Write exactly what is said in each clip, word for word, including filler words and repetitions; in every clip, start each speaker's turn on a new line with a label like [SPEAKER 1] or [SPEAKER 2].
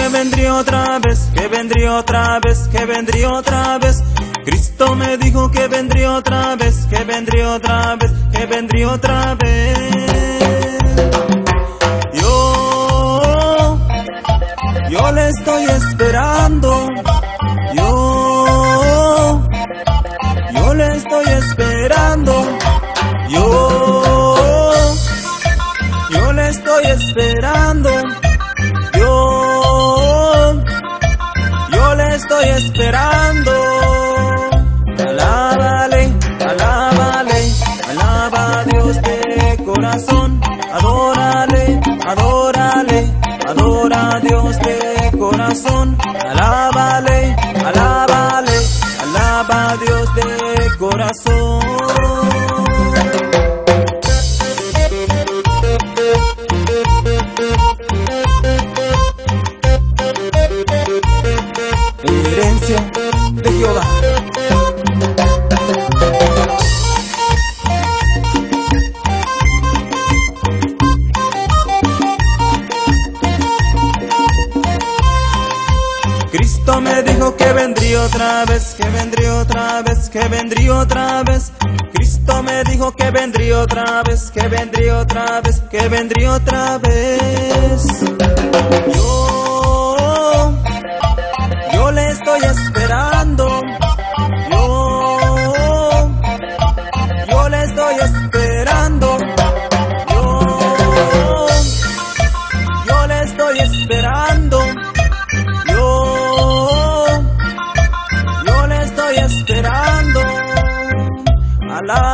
[SPEAKER 1] que vendría otra vez, que vendría otra vez, que vendría otra vez. Cristo me dijo que vendría otra vez, que vendría otra vez, que vendría otra vez. Yo, yo le estoy esperando. Yo, yo le estoy esperando. Yo, yo le estoy esperando. Yo, yo le estoy esperando. Alábale, alábale, alaba a Dios de corazón. Adórale, adórale, adora a Dios de corazón. Alábale, alábale, alaba a Dios de corazón. Herencia de Jehová. Cristo me dijo que vendría otra vez, que vendría otra vez, que vendría otra vez. Cristo me dijo que vendría otra vez, que vendría otra vez, que vendría otra vez. Yo, yo le estoy esperando. Yo, yo le estoy esperando. Yo, yo le estoy esperando. Esperando.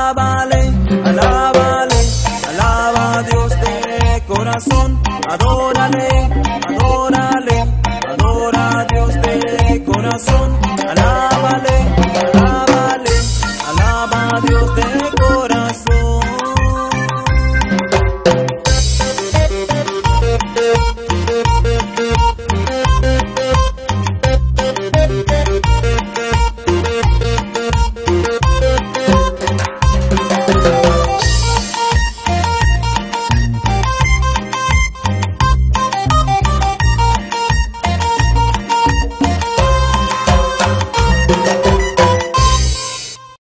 [SPEAKER 1] Alábale, alábale, alaba a Dios de corazón. Adora